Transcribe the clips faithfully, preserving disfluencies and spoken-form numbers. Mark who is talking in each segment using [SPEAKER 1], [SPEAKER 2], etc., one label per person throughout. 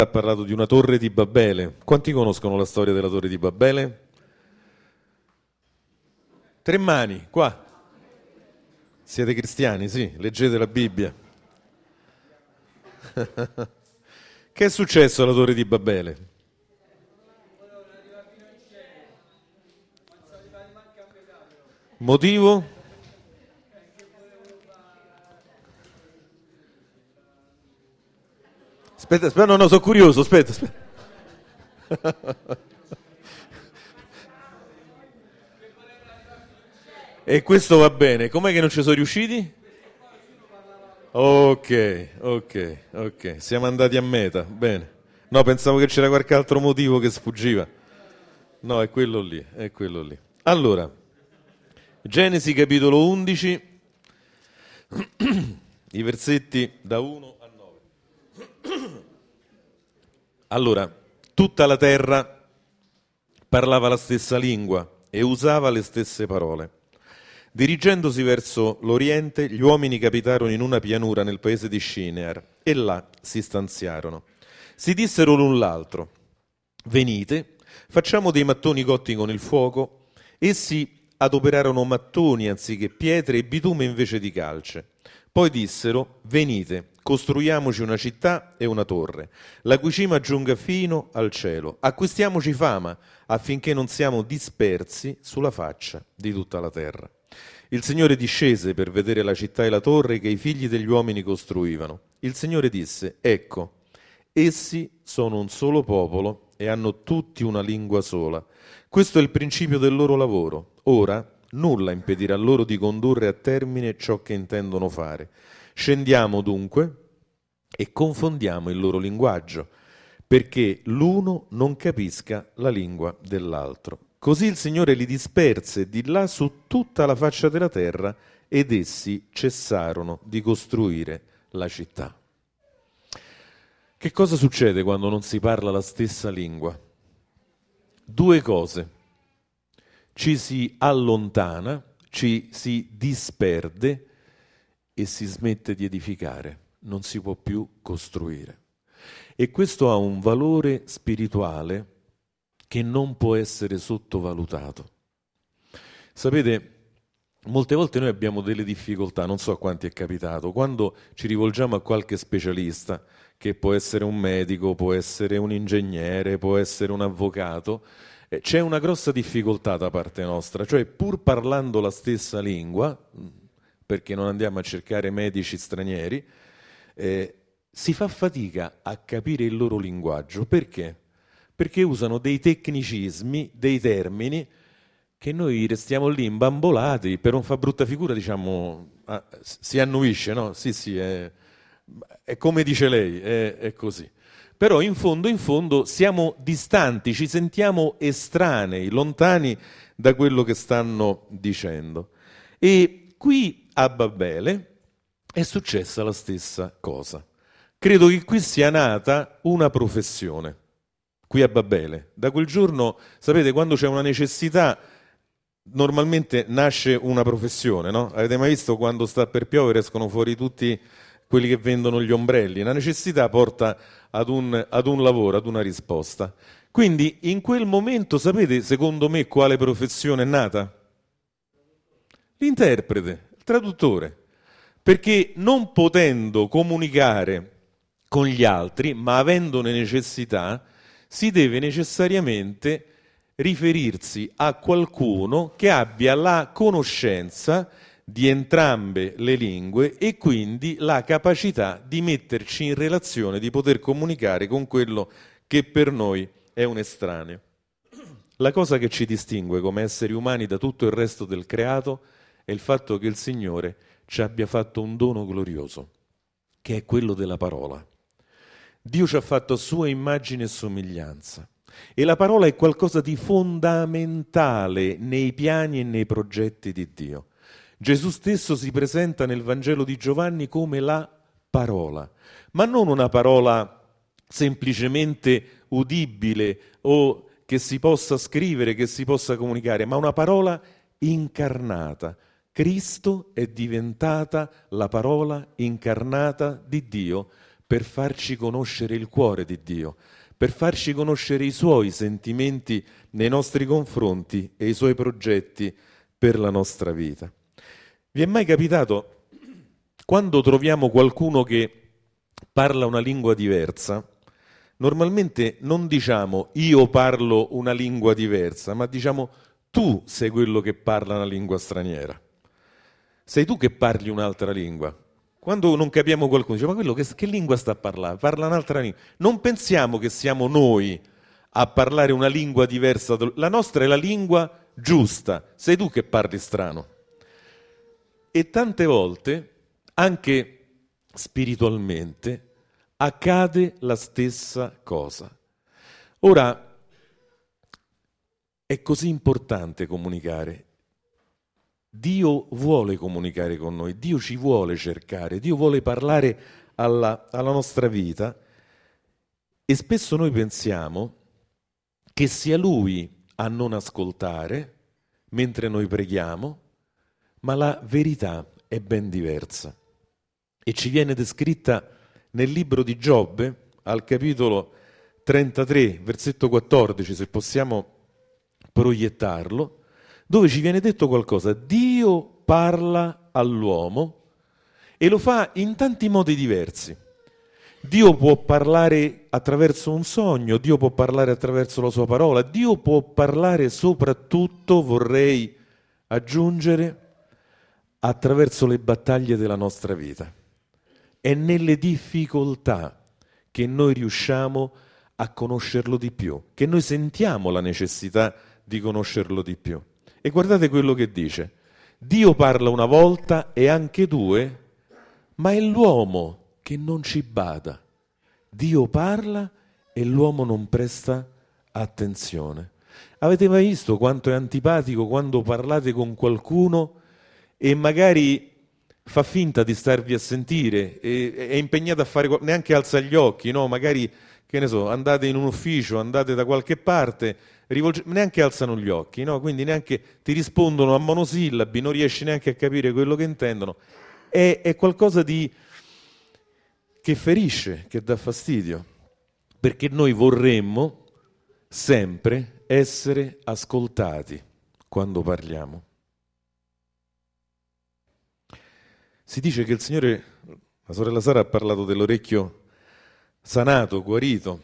[SPEAKER 1] Ha parlato di una torre di Babele. Quanti conoscono la storia della torre di Babele? Tre mani, qua. Siete cristiani, sì, leggete la Bibbia. Che è successo alla torre di Babele? Motivo? Aspetta, aspetta, no, no, sono curioso, aspetta, aspetta. E questo va bene, com'è che non ci sono riusciti? Ok, ok, ok, siamo andati a meta, bene. No, pensavo che c'era qualche altro motivo che sfuggiva. No, è quello lì, è quello lì. Allora, Genesi capitolo undici, i versetti da uno a nove. Allora, tutta la terra parlava la stessa lingua e usava le stesse parole. Dirigendosi verso l'oriente, gli uomini capitarono in una pianura nel paese di Shinear e là si stanziarono. Si dissero l'un l'altro: venite, facciamo dei mattoni cotti con il fuoco. Essi adoperarono mattoni anziché pietre e bitume invece di calce. Poi dissero: venite, costruiamoci una città e una torre, la cui cima giunga fino al cielo. Acquistiamoci fama affinché non siamo dispersi sulla faccia di tutta la terra. Il Signore discese per vedere la città e la torre che i figli degli uomini costruivano. Il Signore disse: ecco, essi sono un solo popolo e hanno tutti una lingua sola. Questo è il principio del loro lavoro. Ora nulla impedirà loro di condurre a termine ciò che intendono fare. Scendiamo dunque e confondiamo il loro linguaggio, perché l'uno non capisca la lingua dell'altro. Così il Signore li disperse di là su tutta la faccia della terra ed essi cessarono di costruire la città. Che cosa succede quando non si parla la stessa lingua? Due cose. Ci si allontana, ci si disperde e si smette di edificare. Non si può più costruire. E questo ha un valore spirituale che non può essere sottovalutato. Sapete, molte volte noi abbiamo delle difficoltà, non so a quanti è capitato, quando ci rivolgiamo a qualche specialista, che può essere un medico, può essere un ingegnere, può essere un avvocato, eh, c'è una grossa difficoltà da parte nostra, cioè pur parlando la stessa lingua, perché non andiamo a cercare medici stranieri, eh, si fa fatica a capire il loro linguaggio. Perché? Perché usano dei tecnicismi, dei termini, che noi restiamo lì imbambolati, per non far brutta figura diciamo, ah, si annuisce, no? Sì, sì, è, è come dice lei, è, è così. Però in fondo, in fondo siamo distanti, ci sentiamo estranei, lontani da quello che stanno dicendo. E qui a Babele è successa la stessa cosa. Credo che qui sia nata una professione. Qui a Babele. Da quel giorno, sapete, quando c'è una necessità, normalmente nasce una professione, no? Avete mai visto quando sta per piovere escono fuori tutti quelli che vendono gli ombrelli? La necessità porta ad un, ad un lavoro, ad una risposta. Quindi in quel momento, sapete, secondo me, quale professione è nata? L'interprete, il traduttore. Perché non potendo comunicare con gli altri, ma avendone necessità, si deve necessariamente riferirsi a qualcuno che abbia la conoscenza di entrambe le lingue e quindi la capacità di metterci in relazione, di poter comunicare con quello che per noi è un estraneo. La cosa che ci distingue come esseri umani da tutto il resto del creato è il fatto che il Signore ci abbia fatto un dono glorioso, che è quello della parola. Dio ci ha fatto a sua immagine e somiglianza e la parola è qualcosa di fondamentale nei piani e nei progetti di Dio. Gesù stesso si presenta nel Vangelo di Giovanni come la parola, ma non una parola semplicemente udibile o che si possa scrivere, che si possa comunicare, ma una parola incarnata. Cristo è diventata la parola incarnata di Dio per farci conoscere il cuore di Dio, per farci conoscere i Suoi sentimenti nei nostri confronti e i Suoi progetti per la nostra vita. Vi è mai capitato, quando troviamo qualcuno che parla una lingua diversa, normalmente non diciamo io parlo una lingua diversa, ma diciamo tu sei quello che parla una lingua straniera. Sei tu che parli un'altra lingua. Quando non capiamo qualcuno, diciamo ma quello che, che lingua sta a parlare? Parla un'altra lingua. Non pensiamo che siamo noi a parlare una lingua diversa. La nostra è la lingua giusta. Sei tu che parli strano. E tante volte, anche spiritualmente, accade la stessa cosa. Ora, è così importante comunicare. Dio vuole comunicare con noi, Dio ci vuole cercare, Dio vuole parlare alla, alla nostra vita e spesso noi pensiamo che sia Lui a non ascoltare mentre noi preghiamo, ma la verità è ben diversa e ci viene descritta nel libro di Giobbe, al capitolo trentatré, versetto quattordici, se possiamo proiettarlo, dove ci viene detto qualcosa. Dio parla all'uomo e lo fa in tanti modi diversi. Dio può parlare attraverso un sogno, Dio può parlare attraverso la sua parola, Dio può parlare soprattutto, vorrei aggiungere, attraverso le battaglie della nostra vita. È nelle difficoltà che noi riusciamo a conoscerlo di più, che noi sentiamo la necessità di conoscerlo di più. E guardate quello che dice. Dio parla una volta e anche due, ma è l'uomo che non ci bada. Dio parla e l'uomo non presta attenzione. Avete mai visto quanto è antipatico quando parlate con qualcuno e magari fa finta di starvi a sentire, e, è impegnato a fare, neanche alza gli occhi, no? Magari, che ne so, andate in un ufficio, andate da qualche parte, rivolge, neanche alzano gli occhi, no? Quindi neanche ti rispondono a monosillabi, non riesci neanche a capire quello che intendono. È, è qualcosa di che ferisce, che dà fastidio, perché noi vorremmo sempre essere ascoltati quando parliamo. Si dice che il Signore, la sorella Sara ha parlato dell'orecchio sanato, guarito,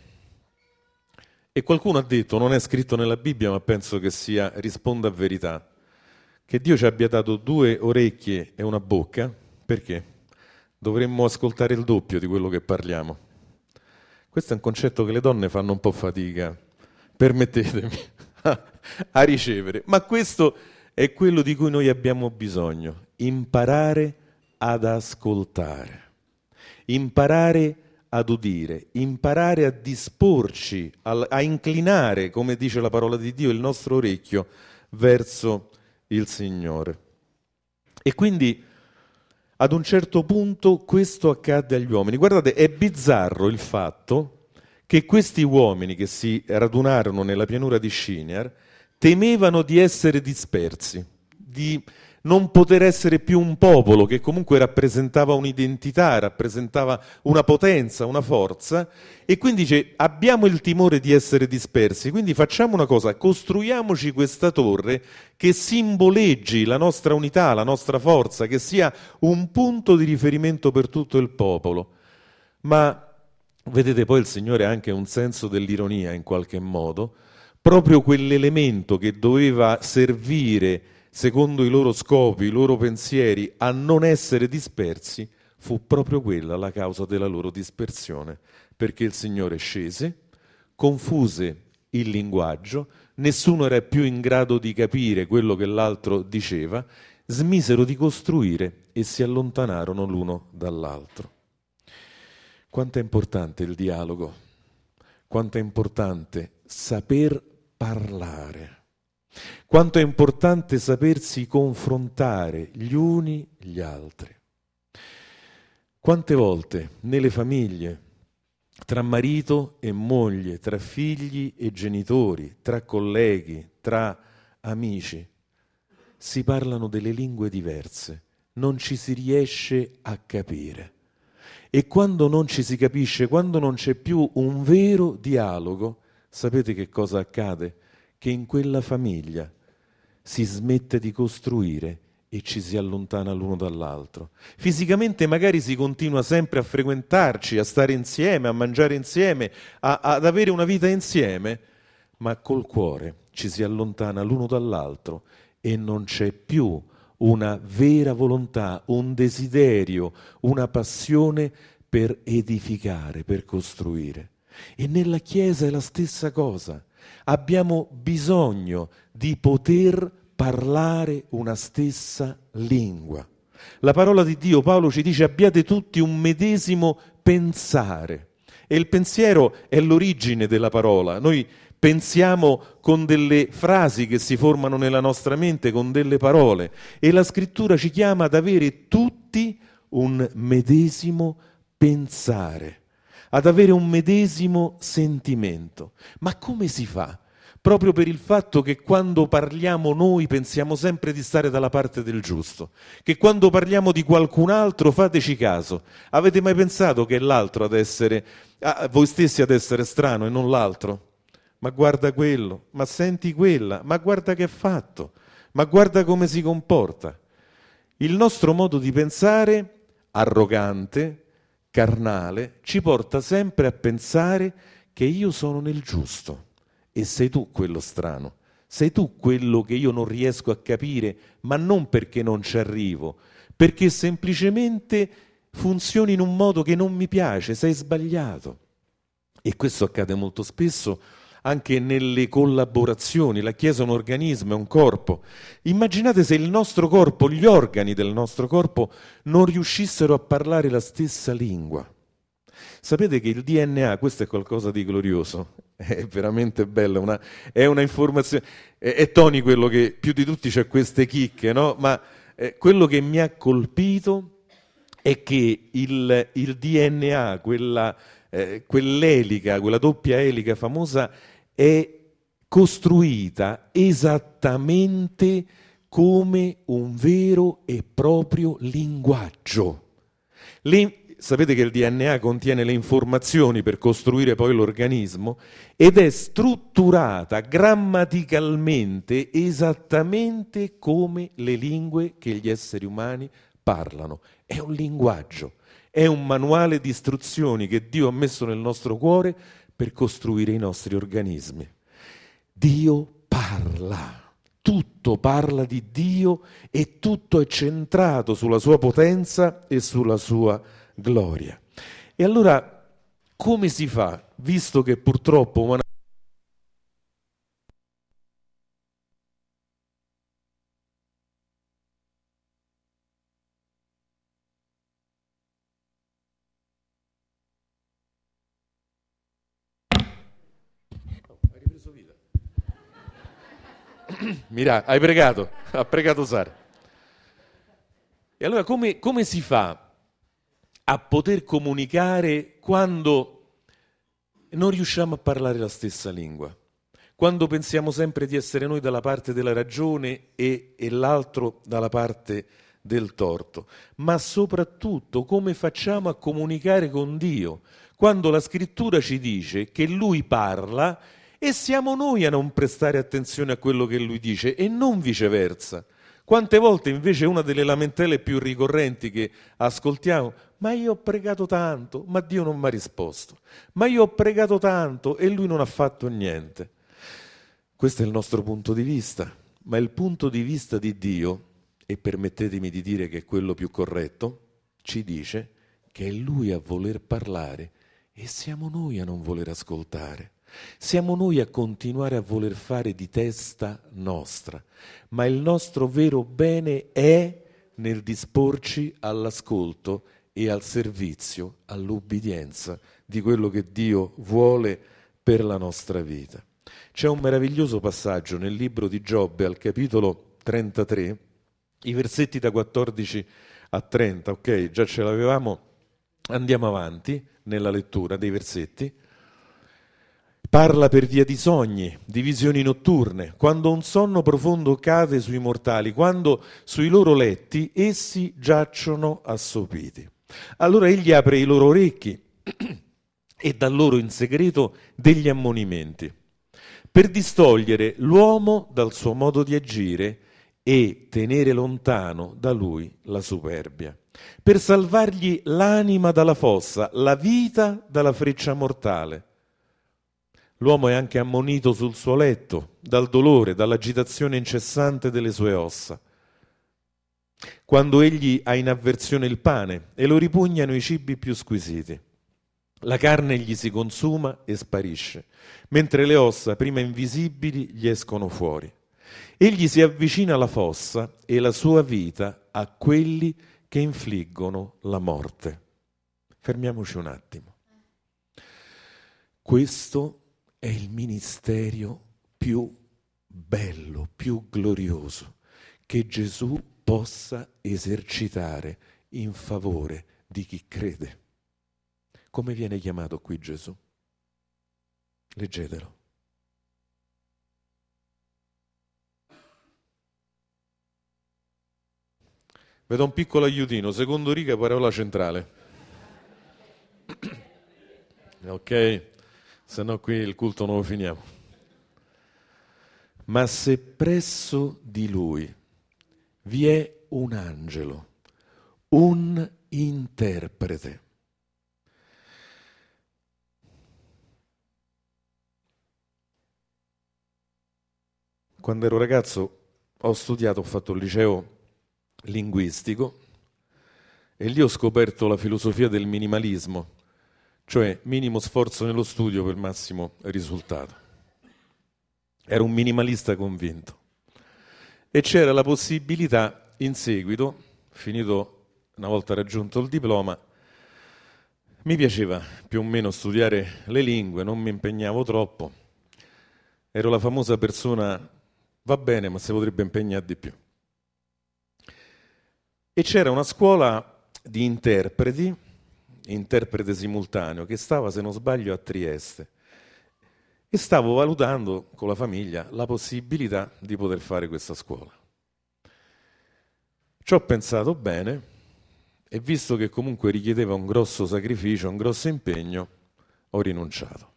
[SPEAKER 1] e qualcuno ha detto, non è scritto nella Bibbia, ma penso che sia, risponda a verità, che Dio ci abbia dato due orecchie e una bocca, perché dovremmo ascoltare il doppio di quello che parliamo. Questo è un concetto che le donne fanno un po' fatica, permettetemi, a ricevere, ma questo è quello di cui noi abbiamo bisogno, imparare ad ascoltare, imparare ad udire, imparare a disporci, a, a inclinare, come dice la parola di Dio, il nostro orecchio verso il Signore. E quindi ad un certo punto questo accadde agli uomini. Guardate, è bizzarro il fatto che questi uomini che si radunarono nella pianura di Shinar temevano di essere dispersi, di non poter essere più un popolo che comunque rappresentava un'identità, rappresentava una potenza, una forza, e quindi dice abbiamo il timore di essere dispersi, quindi facciamo una cosa, costruiamoci questa torre che simboleggi la nostra unità, la nostra forza, che sia un punto di riferimento per tutto il popolo. Ma vedete, poi il Signore ha anche un senso dell'ironia in qualche modo, proprio quell'elemento che doveva servire secondo i loro scopi, i loro pensieri, a non essere dispersi, fu proprio quella la causa della loro dispersione, perché il Signore scese, confuse il linguaggio, nessuno era più in grado di capire quello che l'altro diceva, smisero di costruire e si allontanarono l'uno dall'altro. Quanto è importante il dialogo, quanto è importante saper parlare. Quanto è importante sapersi confrontare gli uni gli altri. Quante volte nelle famiglie, tra marito e moglie, tra figli e genitori, tra colleghi, tra amici, si parlano delle lingue diverse, non ci si riesce a capire. E quando non ci si capisce, quando non c'è più un vero dialogo, sapete che cosa accade? Che in quella famiglia si smette di costruire e ci si allontana l'uno dall'altro. Fisicamente magari si continua sempre a frequentarci, a stare insieme, a mangiare insieme, a, ad avere una vita insieme, ma col cuore ci si allontana l'uno dall'altro e non c'è più una vera volontà, un desiderio, una passione per edificare, per costruire. E nella Chiesa è la stessa cosa. Abbiamo bisogno di poter parlare una stessa lingua. La parola di Dio, Paolo ci dice, abbiate tutti un medesimo pensare. E il pensiero è l'origine della parola. Noi pensiamo con delle frasi che si formano nella nostra mente, con delle parole. E la Scrittura ci chiama ad avere tutti un medesimo pensare, ad avere un medesimo sentimento. Ma come si fa? Proprio per il fatto che quando parliamo noi pensiamo sempre di stare dalla parte del giusto, che quando parliamo di qualcun altro, fateci caso, avete mai pensato che è l'altro ad essere, ah, voi stessi ad essere strano e non l'altro? Ma guarda quello, ma senti quella, ma guarda che ha fatto, ma guarda come si comporta. Il nostro modo di pensare, arrogante, carnale, ci porta sempre a pensare che io sono nel giusto. E sei tu quello strano, sei tu quello che io non riesco a capire, ma non perché non ci arrivo, perché semplicemente funzioni in un modo che non mi piace, sei sbagliato. E questo accade molto spesso anche nelle collaborazioni. La Chiesa è un organismo, è un corpo. Immaginate se il nostro corpo, gli organi del nostro corpo non riuscissero a parlare la stessa lingua. Sapete che il D N A, questo è qualcosa di glorioso, è veramente bello, una, è una informazione, è, è Tony quello che più di tutti c'ha queste chicche, no? Ma eh, quello che mi ha colpito è che il, il D N A, quella, eh, quell'elica, quella doppia elica famosa, è costruita esattamente come un vero e proprio linguaggio. Le, Sapete che il D N A contiene le informazioni per costruire poi l'organismo ed è strutturata grammaticalmente esattamente come le lingue che gli esseri umani parlano. È un linguaggio, è un manuale di istruzioni che Dio ha messo nel nostro cuore per costruire i nostri organismi. Dio parla. Tutto parla di Dio e tutto è centrato sulla sua potenza e sulla sua gloria. E allora come si fa, visto che purtroppo umana... Hai ripreso vita? Mira, hai pregato, ha pregato Sara. E allora come, come si fa a poter comunicare quando non riusciamo a parlare la stessa lingua? Quando pensiamo sempre di essere noi dalla parte della ragione e, e l'altro dalla parte del torto. Ma soprattutto come facciamo a comunicare con Dio? Quando la Scrittura ci dice che Lui parla e siamo noi a non prestare attenzione a quello che Lui dice e non viceversa. Quante volte invece una delle lamentele più ricorrenti che ascoltiamo, ma io ho pregato tanto, ma Dio non mi ha risposto, ma io ho pregato tanto e Lui non ha fatto niente. Questo è il nostro punto di vista, ma il punto di vista di Dio, e permettetemi di dire che è quello più corretto, ci dice che è Lui a voler parlare e siamo noi a non voler ascoltare. Siamo noi a continuare a voler fare di testa nostra, ma il nostro vero bene è nel disporci all'ascolto e al servizio, all'ubbidienza di quello che Dio vuole per la nostra vita. C'è un meraviglioso passaggio nel libro di Giobbe al capitolo trentatré, i versetti da quattordici a trenta, ok, già ce l'avevamo, andiamo avanti nella lettura dei versetti. Parla per via di sogni, di visioni notturne, quando un sonno profondo cade sui mortali, quando sui loro letti essi giacciono assopiti. Allora egli apre i loro orecchi e dà loro in segreto degli ammonimenti, per distogliere l'uomo dal suo modo di agire e tenere lontano da lui la superbia, per salvargli l'anima dalla fossa, la vita dalla freccia mortale. L'uomo è anche ammonito sul suo letto, dal dolore, dall'agitazione incessante delle sue ossa. Quando egli ha in avversione il pane e lo ripugnano i cibi più squisiti, la carne gli si consuma e sparisce, mentre le ossa, prima invisibili, gli escono fuori. Egli si avvicina alla fossa e la sua vita a quelli che infliggono la morte. Fermiamoci un attimo. Questo è il ministero più bello, più glorioso che Gesù possa esercitare in favore di chi crede. Come viene chiamato qui Gesù? Leggetelo. Vedo un piccolo aiutino, secondo riga, parola centrale. Ok? Se no qui il culto non lo finiamo. Ma se presso di lui vi è un angelo, un interprete. Quando ero ragazzo ho studiato, ho fatto il liceo linguistico e lì ho scoperto la filosofia del minimalismo, cioè minimo sforzo nello studio per massimo risultato. Ero un minimalista convinto e c'era la possibilità in seguito, finito una volta raggiunto il diploma, mi piaceva più o meno studiare le lingue, non mi impegnavo troppo, ero la famosa persona, va bene ma si potrebbe impegnare di più. E c'era una scuola di interpreti, interprete simultaneo, che stava, se non sbaglio, a Trieste. E stavo valutando con la famiglia la possibilità di poter fare questa scuola. Ci ho pensato bene e visto che comunque richiedeva un grosso sacrificio, un grosso impegno, ho rinunciato.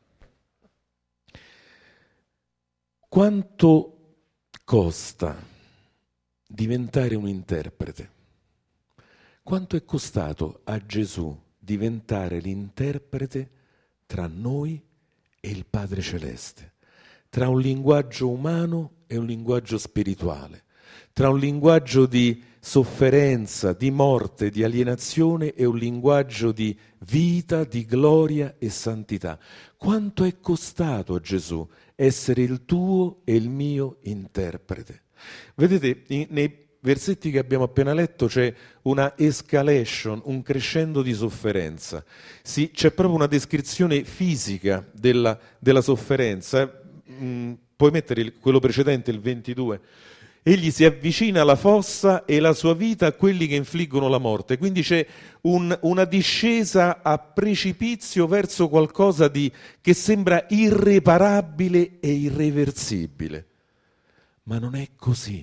[SPEAKER 1] Quanto costa diventare un interprete? Quanto è costato a Gesù diventare l'interprete tra noi e il Padre Celeste, tra un linguaggio umano e un linguaggio spirituale, tra un linguaggio di sofferenza, di morte, di alienazione e un linguaggio di vita, di gloria e santità? Quanto è costato a Gesù essere il tuo e il mio interprete? Vedete, in, nei versetti che abbiamo appena letto c'è una escalation, un crescendo di sofferenza. Sì, c'è proprio una descrizione fisica della, della sofferenza. Mm, puoi mettere il, quello precedente, il ventidue. Egli si avvicina alla fossa e la sua vita a quelli che infliggono la morte. Quindi c'è un, una discesa a precipizio verso qualcosa di, che sembra irreparabile e irreversibile. Ma non è così.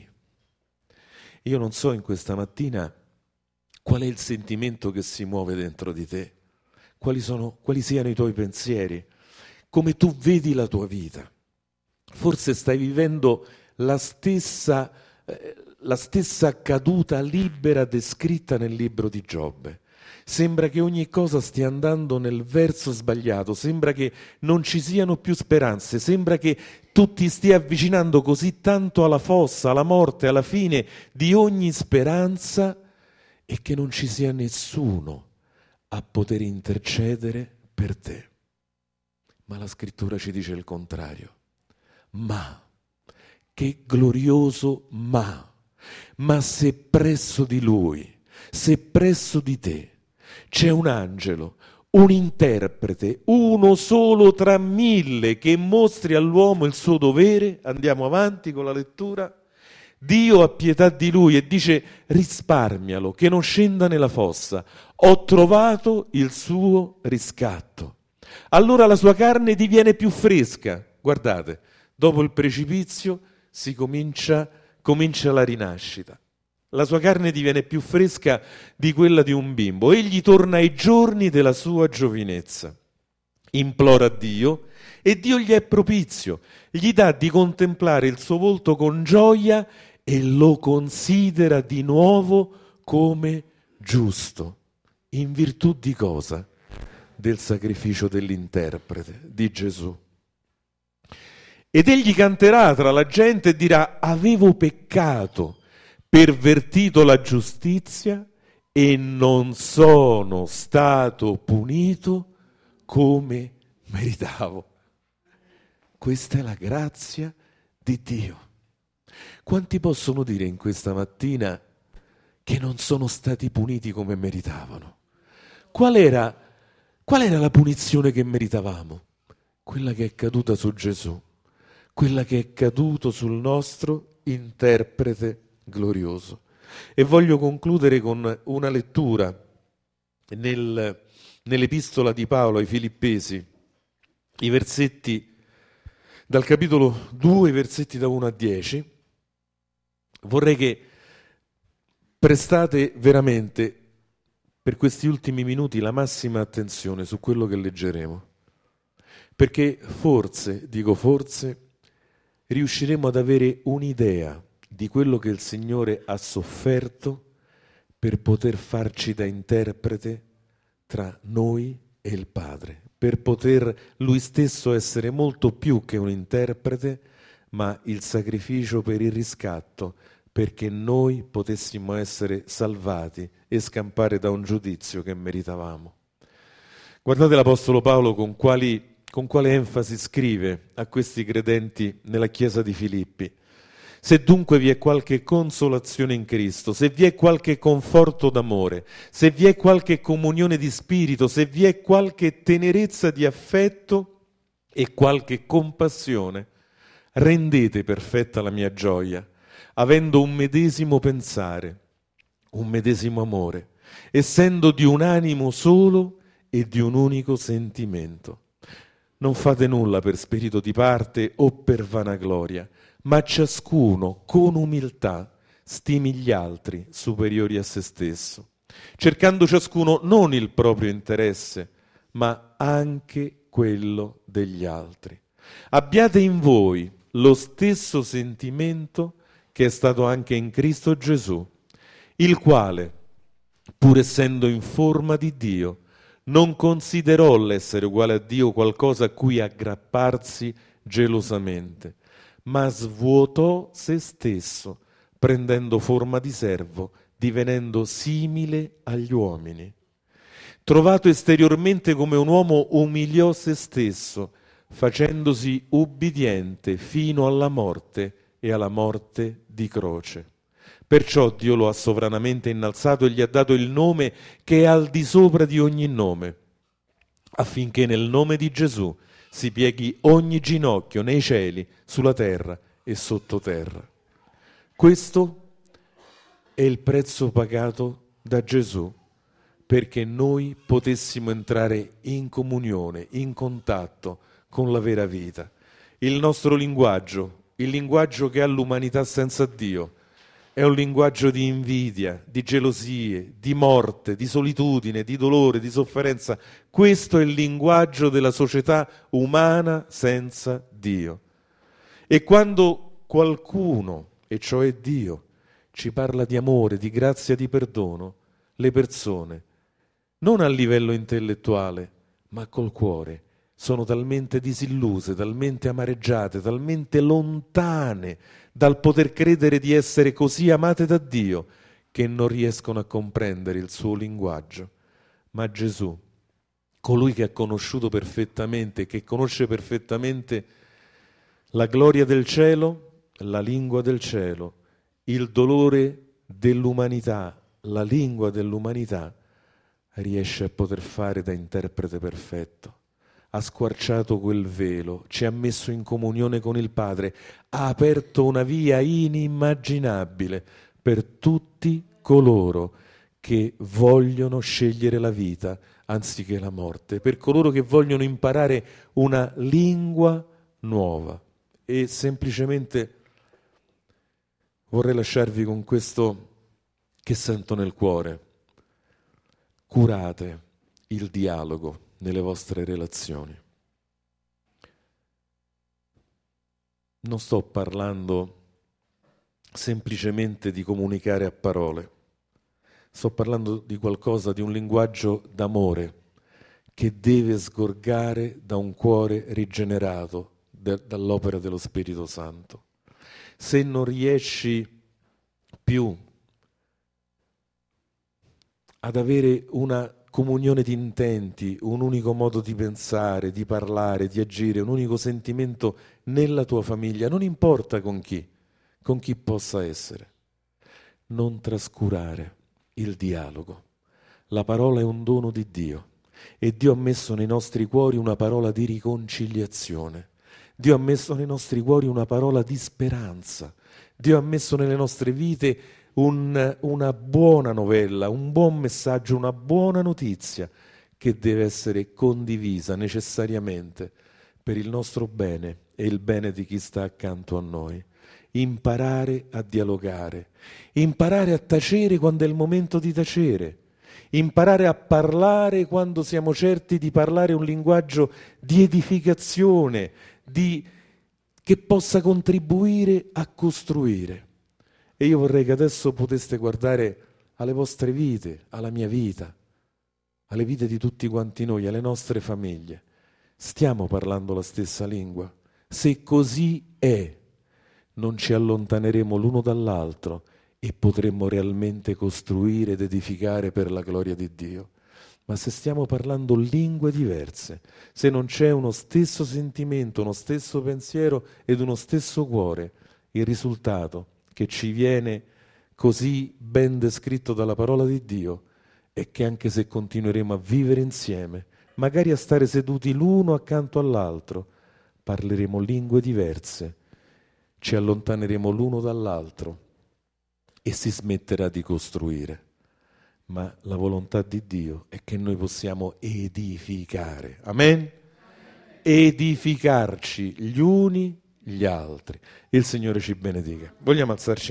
[SPEAKER 1] Io non so in questa mattina qual è il sentimento che si muove dentro di te, quali sono, quali siano i tuoi pensieri, come tu vedi la tua vita. Forse stai vivendo la stessa, eh, la stessa caduta libera descritta nel libro di Giobbe. Sembra che ogni cosa stia andando nel verso sbagliato, sembra che non ci siano più speranze, sembra che tu ti stia avvicinando così tanto alla fossa, alla morte, alla fine di ogni speranza e che non ci sia nessuno a poter intercedere per te. Ma la scrittura ci dice il contrario. Ma, che glorioso ma, ma se presso di lui, se presso di te c'è un angelo, un interprete, uno solo tra mille che mostri all'uomo il suo dovere, andiamo avanti con la lettura, Dio ha pietà di lui e dice risparmialo, che non scenda nella fossa, ho trovato il suo riscatto. Allora la sua carne diviene più fresca, guardate, dopo il precipizio si comincia, comincia la rinascita. La sua carne diviene più fresca di quella di un bimbo. Egli torna ai giorni della sua giovinezza. Implora Dio e Dio gli è propizio. Gli dà di contemplare il suo volto con gioia e lo considera di nuovo come giusto. In virtù di cosa? Del sacrificio dell'interprete, di Gesù. Ed egli canterà tra la gente e dirà: avevo peccato, pervertito la giustizia e non sono stato punito come meritavo. Questa è la grazia di Dio. Quanti possono dire in questa mattina che non sono stati puniti come meritavano? Qual era, qual era la punizione che meritavamo? Quella che è caduta su Gesù, quella che è caduto sul nostro interprete glorioso. E voglio concludere con una lettura nel, nell'epistola di Paolo ai Filippesi, i versetti dal capitolo due, i versetti da uno a dieci. Vorrei che prestate veramente per questi ultimi minuti la massima attenzione su quello che leggeremo, perché forse, dico forse, riusciremo ad avere un'idea di quello che il Signore ha sofferto per poter farci da interprete tra noi e il Padre, per poter Lui stesso essere molto più che un interprete, ma il sacrificio per il riscatto, perché noi potessimo essere salvati e scampare da un giudizio che meritavamo. Guardate l'Apostolo Paolo con, quali, con quale enfasi scrive a questi credenti nella chiesa di Filippi. Se dunque vi è qualche consolazione in Cristo, se vi è qualche conforto d'amore, se vi è qualche comunione di spirito, se vi è qualche tenerezza di affetto e qualche compassione, rendete perfetta la mia gioia, avendo un medesimo pensare, un medesimo amore, essendo di un animo solo e di un unico sentimento. Non fate nulla per spirito di parte o per vanagloria, ma ciascuno con umiltà stimi gli altri superiori a se stesso, cercando ciascuno non il proprio interesse, ma anche quello degli altri. Abbiate in voi lo stesso sentimento che è stato anche in Cristo Gesù, il quale, pur essendo in forma di Dio, non considerò l'essere uguale a Dio qualcosa a cui aggrapparsi gelosamente, ma svuotò se stesso, prendendo forma di servo, divenendo simile agli uomini. Trovato esteriormente come un uomo, umiliò se stesso, facendosi ubbidiente fino alla morte e alla morte di croce. Perciò Dio lo ha sovranamente innalzato e gli ha dato il nome che è al di sopra di ogni nome, affinché nel nome di Gesù si pieghi ogni ginocchio nei cieli, sulla terra e sottoterra. Questo è il prezzo pagato da Gesù perché noi potessimo entrare in comunione, in contatto con la vera vita. Il nostro linguaggio, il linguaggio che ha l'umanità senza Dio, è un linguaggio di invidia, di gelosie, di morte, di solitudine, di dolore, di sofferenza. Questo è il linguaggio della società umana senza Dio. E quando qualcuno, e cioè Dio, ci parla di amore, di grazia, di perdono, le persone, non a livello intellettuale, ma col cuore, sono talmente disilluse, talmente amareggiate, talmente lontane dal poter credere di essere così amate da Dio, che non riescono a comprendere il suo linguaggio. Ma Gesù, colui che ha conosciuto perfettamente, che conosce perfettamente la gloria del cielo, la lingua del cielo, il dolore dell'umanità, la lingua dell'umanità, riesce a poter fare da interprete perfetto. Ha squarciato quel velo, ci ha messo in comunione con il Padre, ha aperto una via inimmaginabile per tutti coloro che vogliono scegliere la vita anziché la morte, per coloro che vogliono imparare una lingua nuova. E semplicemente vorrei lasciarvi con questo che sento nel cuore. Curate il dialogo nelle vostre relazioni. Non sto parlando semplicemente di comunicare a parole, sto parlando di qualcosa, di un linguaggio d'amore che deve sgorgare da un cuore rigenerato de- dall'opera dello Spirito Santo. Se non riesci più ad avere una comunione di intenti, un unico modo di pensare, di parlare, di agire, un unico sentimento nella tua famiglia, non importa con chi, con chi possa essere, non trascurare il dialogo. La parola è un dono di Dio e Dio ha messo nei nostri cuori una parola di riconciliazione. Dio ha messo nei nostri cuori una parola di speranza. Dio ha messo nelle nostre vite un, una buona novella, un buon messaggio, una buona notizia che deve essere condivisa necessariamente per il nostro bene e il bene di chi sta accanto a noi. Imparare a dialogare, imparare a tacere quando è il momento di tacere, imparare a parlare quando siamo certi di parlare un linguaggio di edificazione, di, che possa contribuire a costruire. E io vorrei che adesso poteste guardare alle vostre vite, alla mia vita, alle vite di tutti quanti noi, alle nostre famiglie. Stiamo parlando la stessa lingua? Se così è, non ci allontaneremo l'uno dall'altro e potremmo realmente costruire ed edificare per la gloria di Dio. Ma se stiamo parlando lingue diverse, se non c'è uno stesso sentimento, uno stesso pensiero ed uno stesso cuore, il risultato che ci viene così ben descritto dalla parola di Dio è che anche se continueremo a vivere insieme, magari a stare seduti l'uno accanto all'altro, parleremo lingue diverse, ci allontaneremo l'uno dall'altro e si smetterà di costruire. Ma la volontà di Dio è che noi possiamo edificare. Amen? Amen. Edificarci gli uni gli altri. Il Signore ci benedica. Vogliamo alzarci?